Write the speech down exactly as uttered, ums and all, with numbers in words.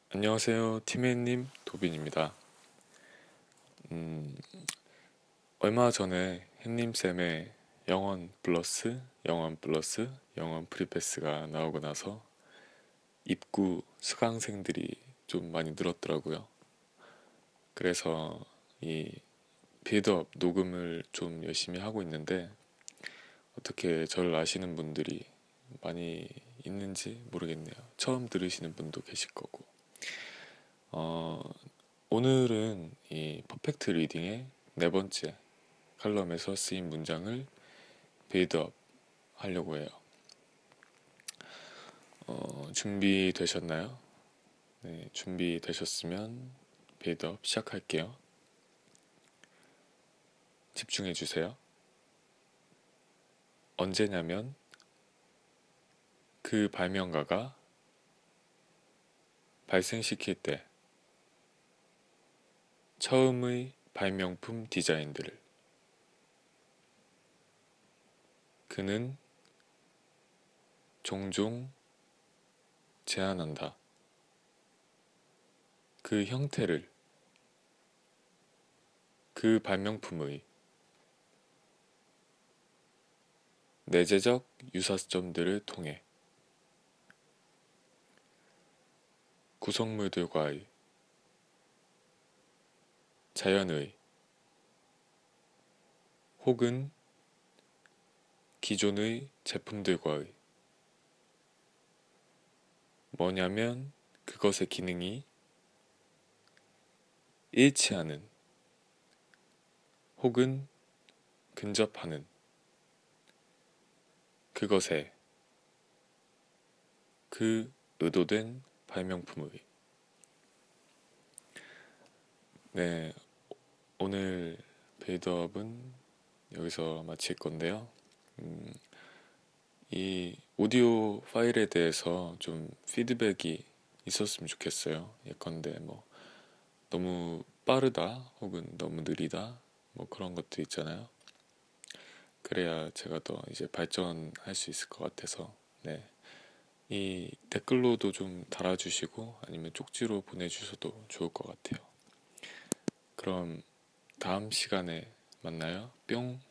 안녕하세요, 티메님 도빈입니다. 음, 얼마 전에 햇님쌤의 영원 플러스, 영원 플러스, 영원 프리패스가 나오고 나서 입구 수강생들이 좀 많이 늘었더라고요. 그래서 이 빌드업 녹음을 좀 열심히 하고 있는데 어떻게 저를 아시는 분들이 많이 있는지 모르겠네요. 처음 들으시는 분도 계실 거고. 어, 오늘은 이 퍼펙트 리딩의 네 번째 칼럼에서 쓰인 문장을 빌드업 하려고 해요. 어, 준비되셨나요? 네, 준비되셨으면 빌드업 시작할게요. 집중해 주세요. 언제냐면 그 발명가가 발생시킬 때 처음의 발명품 디자인들을 그는 종종 제안한다. 그 형태를 그 발명품의 내재적 유사점들을 통해 구성물들과의 자연의 혹은 기존의 제품들과의 뭐냐면 그것의 기능이 일치하는 혹은 근접하는 그것에 그 의도된 발명품의 네, 오늘 빌드업은 여기서 마칠 건데요. 음, 이 오디오 파일에 대해서 좀 피드백이 있었으면 좋겠어요. 예컨대 뭐 너무 빠르다 혹은 너무 느리다 뭐 그런 것도 있잖아요. 그래야 제가 더 이제 발전할 수 있을 것 같아서 네. 이 댓글로도 좀 달아주시고 아니면 쪽지로 보내주셔도 좋을 것 같아요. 그럼 다음 시간에 만나요. 뿅.